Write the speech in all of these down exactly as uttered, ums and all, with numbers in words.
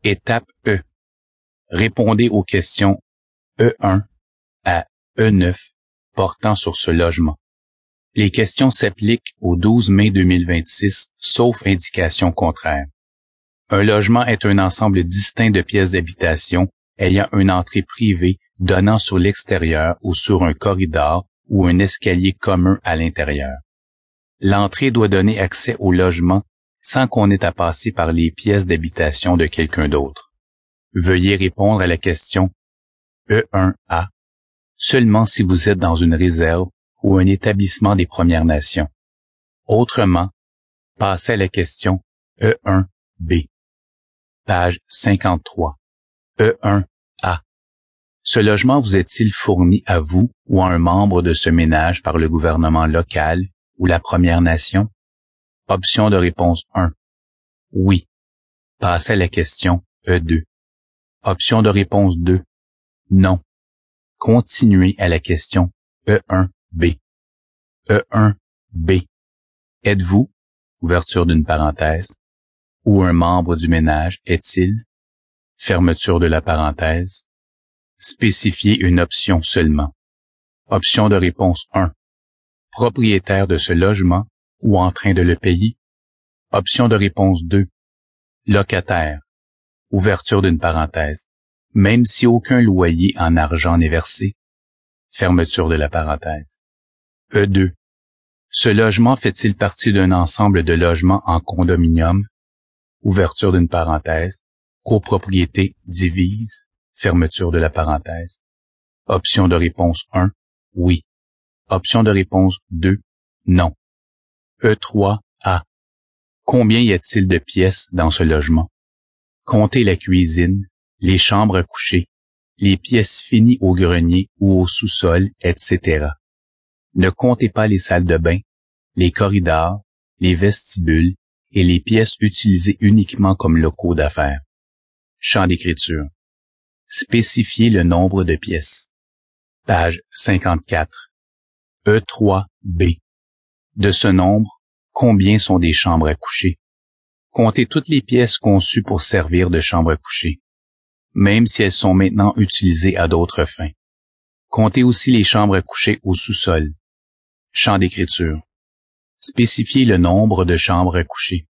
Étape E. Répondez aux questions E un à E neuf portant sur ce logement. Les questions s'appliquent au douze mai deux mille vingt-six, sauf indication contraire. Un logement est un ensemble distinct de pièces d'habitation ayant une entrée privée donnant sur l'extérieur ou sur un corridor ou un escalier commun à l'intérieur. L'entrée doit donner accès au logement sans qu'on ait à passer par les pièces d'habitation de quelqu'un d'autre. Veuillez répondre à la question E un A seulement si vous êtes dans une réserve ou un établissement des Premières Nations. Autrement, passez à la question E un B. Page cinquante-trois. E un A. Ce logement vous est-il fourni à vous ou à un membre de ce ménage par le gouvernement local ou la Première Nation? Option de réponse un. Oui. Passez à la question E deux. Option de réponse deux. Non. Continuez à la question E un B. E un B. Êtes-vous, ouverture d'une parenthèse, ou un membre du ménage est-il, fermeture de la parenthèse, spécifiez une option seulement. Option de réponse un. Propriétaire de ce logement ou en train de le payer. Option de réponse deux. Locataire, ouverture d'une parenthèse, même si aucun loyer en argent n'est versé, fermeture de la parenthèse. E deux. Ce logement fait-il partie d'un ensemble de logements en condominium, ouverture d'une parenthèse, copropriété divise, fermeture de la parenthèse. Option de réponse un, oui. Option de réponse deux, non. E trois A. Combien y a-t-il de pièces dans ce logement? Comptez la cuisine, les chambres à coucher, les pièces finies au grenier ou au sous-sol, et cetera. Ne comptez pas les salles de bain, les corridors, les vestibules et les pièces utilisées uniquement comme locaux d'affaires. Champ d'écriture. Spécifiez le nombre de pièces. Page cinquante-quatre. E trois B. De ce nombre, combien sont des chambres à coucher? Comptez toutes les pièces conçues pour servir de chambre à coucher, même si elles sont maintenant utilisées à d'autres fins. Comptez aussi les chambres à coucher au sous-sol. Champ d'écriture. Spécifiez le nombre de chambres à coucher.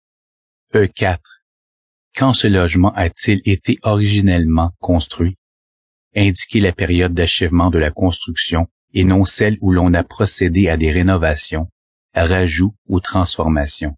E quatre. Quand ce logement a-t-il été originellement construit? Indiquez la période d'achèvement de la construction et non celle où l'on a procédé à des rénovations, rajouts ou transformations.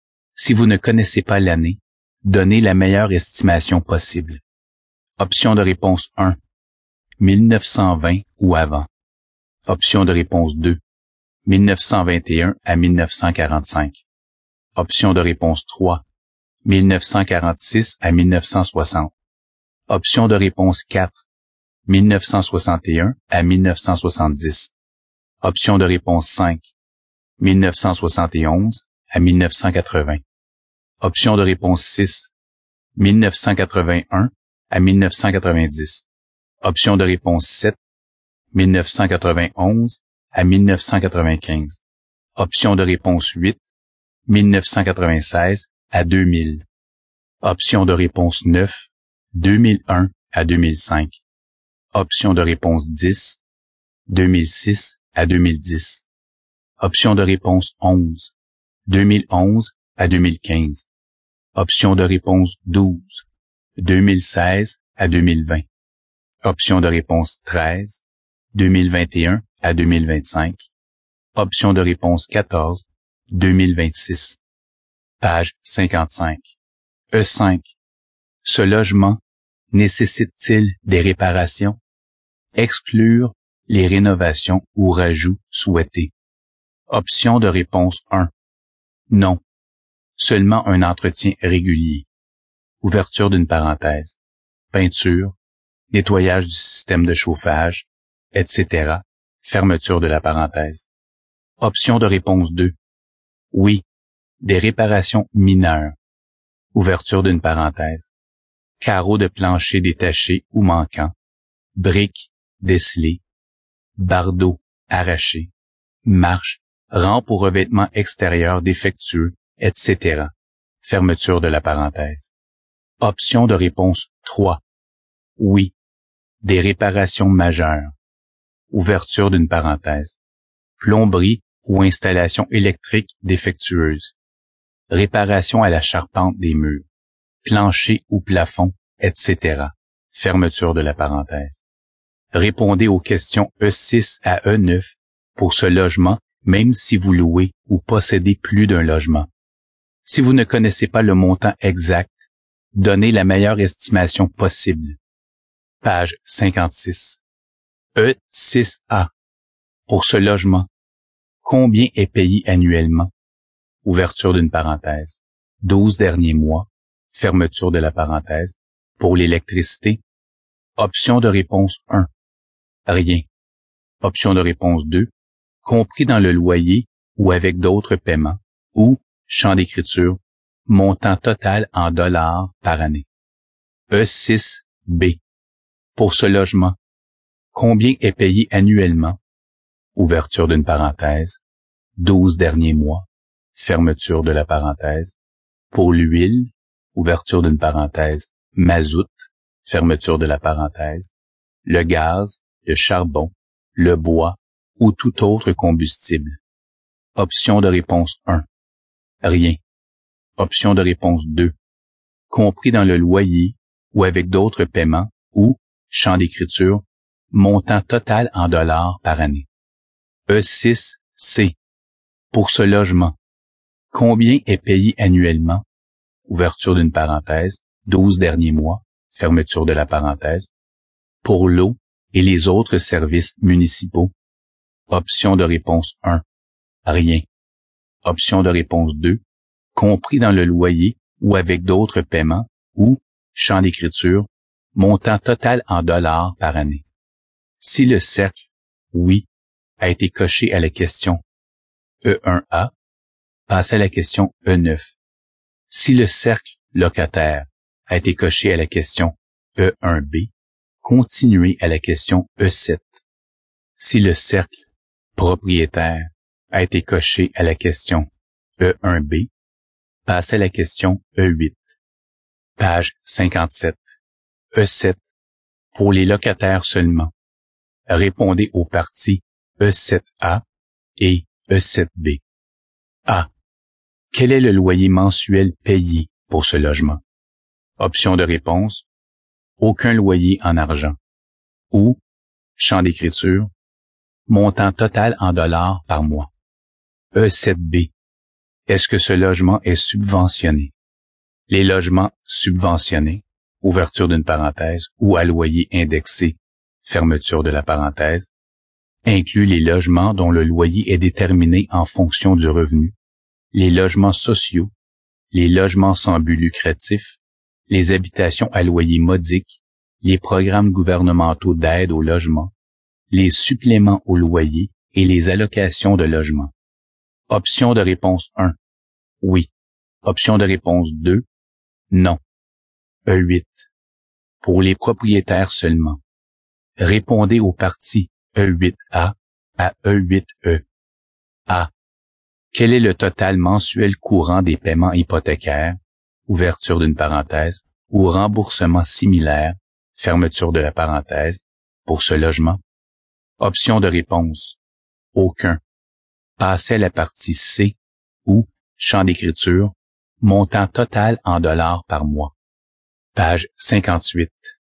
Si vous ne connaissez pas l'année, donnez la meilleure estimation possible. Option de réponse un. mille neuf cent vingt ou avant. Option de réponse deux. mille neuf cent vingt et un à mille neuf cent quarante-cinq. Option de réponse trois. mille neuf cent quarante-six à mille neuf cent soixante. Option de réponse quatre. mille neuf cent soixante et un à mille neuf cent soixante-dix. Option de réponse cinq. mille neuf cent soixante et onze à mille neuf cent quatre-vingts. Option de réponse six. mille neuf cent quatre-vingt-un à mille neuf cent quatre-vingt-dix. Option de réponse sept. mille neuf cent quatre-vingt-onze à mille neuf cent quatre-vingt-quinze. Option de réponse huit. mille neuf cent quatre-vingt-seize à deux mille. Option de réponse neuf. deux mille un à deux mille cinq. Option de réponse dix. deux mille six à deux mille dix. Option de réponse onze. deux mille onze à deux mille quinze. Option de réponse douze. deux mille seize à deux mille vingt. Option de réponse treize. deux mille vingt et un à deux mille vingt-cinq. Option de réponse quatorze. deux mille vingt-six. Page cinquante-cinq. E cinq. Ce logement nécessite-t-il des réparations? Exclure les rénovations ou rajouts souhaités. Option de réponse un. Non. Seulement un entretien régulier. Ouverture d'une parenthèse. Peinture, nettoyage du système de chauffage, et cetera. Fermeture de la parenthèse. Option de réponse deux. Oui. Des réparations mineures. Ouverture d'une parenthèse. Carreaux de plancher détachés ou manquants. Briques décelées. Bardeaux arrachés. Marches, rampes ou revêtements extérieurs défectueux, et cetera. Fermeture de la parenthèse. Option de réponse trois. Oui. Des réparations majeures. Ouverture d'une parenthèse. Plomberie ou installation électrique défectueuse. Réparation à la charpente des murs. Plancher ou plafond, et cetera. Fermeture de la parenthèse. Répondez aux questions E six à E neuf pour ce logement, même si vous louez ou possédez plus d'un logement. Si vous ne connaissez pas le montant exact, donnez la meilleure estimation possible. Page cinquante-six. E six A. Pour ce logement, combien est payé annuellement? Ouverture d'une parenthèse. douze derniers mois. Fermeture de la parenthèse. Pour l'électricité. Option de réponse un. Rien. Option de réponse deux. Compris dans le loyer ou avec d'autres paiements. Ou, champ d'écriture, montant total en dollars par année. E six B. Pour ce logement, combien est payé annuellement? Ouverture d'une parenthèse. douze derniers mois. Fermeture de la parenthèse. Pour l'huile, ouverture d'une parenthèse. Mazout, fermeture de la parenthèse. Le gaz, le charbon, le bois ou tout autre combustible. Option de réponse un. Rien. Option de réponse deux. Compris dans le loyer ou avec d'autres paiements ou, champ d'écriture, montant total en dollars par année. E six C. Pour ce logement, combien est payé annuellement? Ouverture d'une parenthèse, douze derniers mois, fermeture de la parenthèse. Pour l'eau et les autres services municipaux. Option de réponse un. Rien. Option de réponse deux. Compris dans le loyer ou avec d'autres paiements ou, champ d'écriture, montant total en dollars par année. Si le cercle oui a été coché à la question E un A, passez à la question E neuf. Si le cercle locataire a été coché à la question E un B, continuez à la question E sept. Si le cercle propriétaire a été coché à la question E un B, passez à la question E huit. Page cinquante-sept. E sept. Pour les locataires seulement. Répondez aux parties E sept A et E sept B. A. Quel est le loyer mensuel payé pour ce logement? Option de réponse. Aucun loyer en argent. Ou, champ d'écriture, montant total en dollars par mois. E sept B. Est-ce que ce logement est subventionné? Les logements subventionnés, ouverture d'une parenthèse, ou à loyer indexé, fermeture de la parenthèse, incluent les logements dont le loyer est déterminé en fonction du revenu, les logements sociaux, les logements sans but lucratif, les habitations à loyer modique, les programmes gouvernementaux d'aide au logement, les suppléments au loyer et les allocations de logement. Option de réponse un. Oui. Option de réponse deux. Non. E huit. Pour les propriétaires seulement. Répondez aux parties E huit A à E huit E. A. Quel est le total mensuel courant des paiements hypothécaires, ouverture d'une parenthèse, ou remboursement similaire, fermeture de la parenthèse, pour ce logement? Option de réponse. Aucun. Passez à la partie C, ou, champ d'écriture, montant total en dollars par mois. Page cinquante-huit.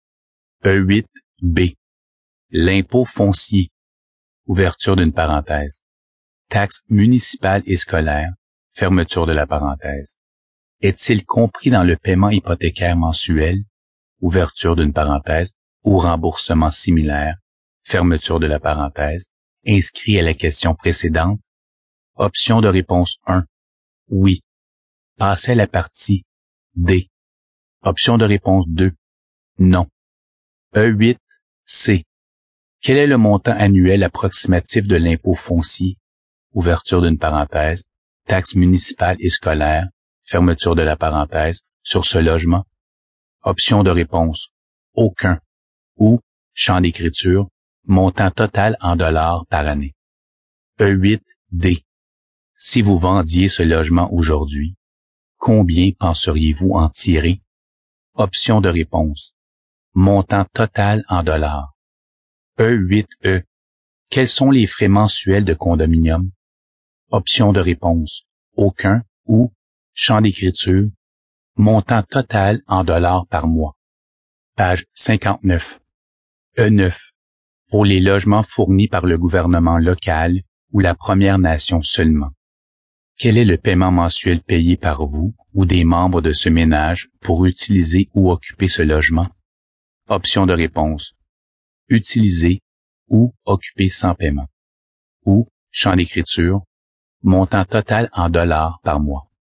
E huit B. L'impôt foncier. Ouverture d'une parenthèse. Taxes municipales et scolaires. Fermeture de la parenthèse. Est-il compris dans le paiement hypothécaire mensuel? Ouverture d'une parenthèse. Ou remboursement similaire. Fermeture de la parenthèse. Inscrit à la question précédente. Option de réponse un. Oui. Passez à la partie D. Option de réponse deux. Non. E huit C. Quel est le montant annuel approximatif de l'impôt foncier? Ouverture d'une parenthèse. Taxes municipales et scolaires. Fermeture de la parenthèse. Sur ce logement? Option de réponse. Aucun. Ou, champ d'écriture, montant total en dollars par année. E huit D. Si vous vendiez ce logement aujourd'hui, combien penseriez-vous en tirer? Option de réponse. Montant total en dollars. E huit E. Quels sont les frais mensuels de condominium? Option de réponse. Aucun ou champ d'écriture. Montant total en dollars par mois. Page cinquante-neuf. E neuf. Pour les logements fournis par le gouvernement local ou la Première Nation seulement. Quel est le paiement mensuel payé par vous ou des membres de ce ménage pour utiliser ou occuper ce logement? Option de réponse. Utiliser ou occuper sans paiement. Ou champ d'écriture. Montant total en dollars par mois.